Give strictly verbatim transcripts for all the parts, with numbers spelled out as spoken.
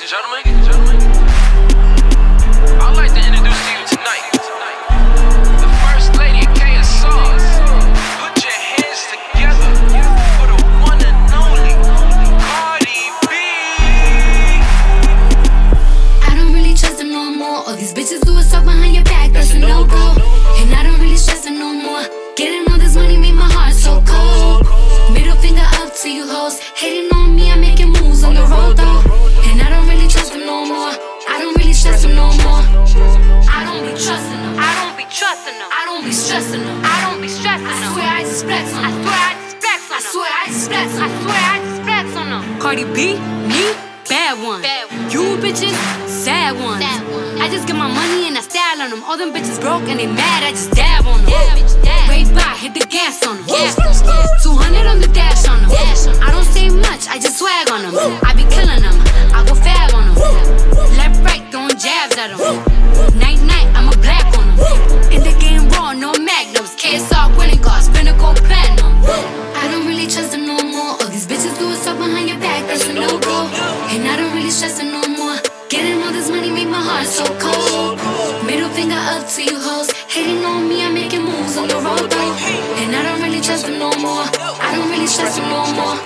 and gentlemen, I'd like to introduce to you tonight the First Lady of K S R. Put your hands together for the one and only Cardi B. I don't really trust her no more. All these bitches do is talk behind your back, that's a no-go. And I don't really stress her no more. Getting all this money made my heart so cold. Middle finger up to you hoes. Hating on me, I'm making moves on the road though. And I don't really trust them no more. I don't really stress them no more. I don't be trusting them. I don't be trusting them. I don't be stressing them. I don't be stressing them. I swear I just flex on them. I swear I just flex on them. I swear I just flex on them. I swear I just flex on them. Cardi B, me, bad one. Bad one. You bitches, sad ones. Sad one. I just get my money and I style on them. All them bitches broke and they mad, I just dab on them. Way by, hit the gas on them. two hundred on the dash on them. I don't say much, I just swag on them. I be killing them, I go fab on them. Left, right, throwing jabs at them. Night, night, I'm a black on them. In the game raw, no magnums. K S R winning cars, finna go platinum. I don't really trust them no more. All these bitches do is talk behind your back, that's a no-go. And I don't really stress them no more. Getting all this money make my heart so cold. Middle finger up to you hoes. Hating on me, I'm making moves on the road though. And I don't really trust them no more. I don't really stress them no more.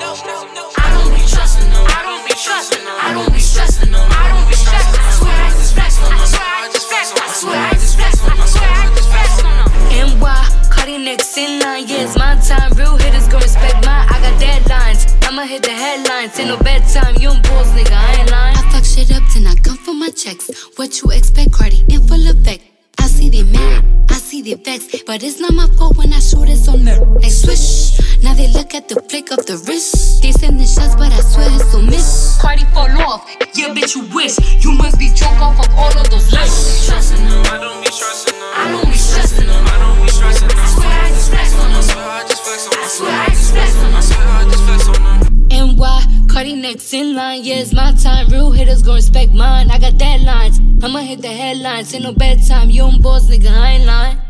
I don't be trusting them. I don't be trusting them. I don't be stressing them. I don't be stressing them. I swear I just flex on them. I swear I just flex on them. I swear I just flex on them. I swear I just flex on them. N Y, Cardi next in line. Yeah, it's my time. Real hitters gon' respect mine. I got deadlines. I'ma hit the headlines. Ain't no bedtime. You and bulls, nigga. I ain't lying. I fuck shit up till I come for my checks. What you expect, Cardi? In full effect. I see they mad, I see they vexed, but it's not my fault when I shoot it on them. They swish, now they look at the flick of the wrist. They send the shots, but I swear it's so miss. Cardi fall off, yeah, bitch, you wish. You must be drunk off of all of those lists. I don't be trusting them. I don't be stressing them. I don't be stressing them. I swear I just flex on them. I swear I just flex on them. I swear I just flex on them. I swear I just flex on them. N Y, Cardi next in line, yeah, it's my time. Real hitters gon' respect mine. I got deadlines, I'ma hit the headlines. Ain't no bedtime, you and boss, nigga, I ain't lying.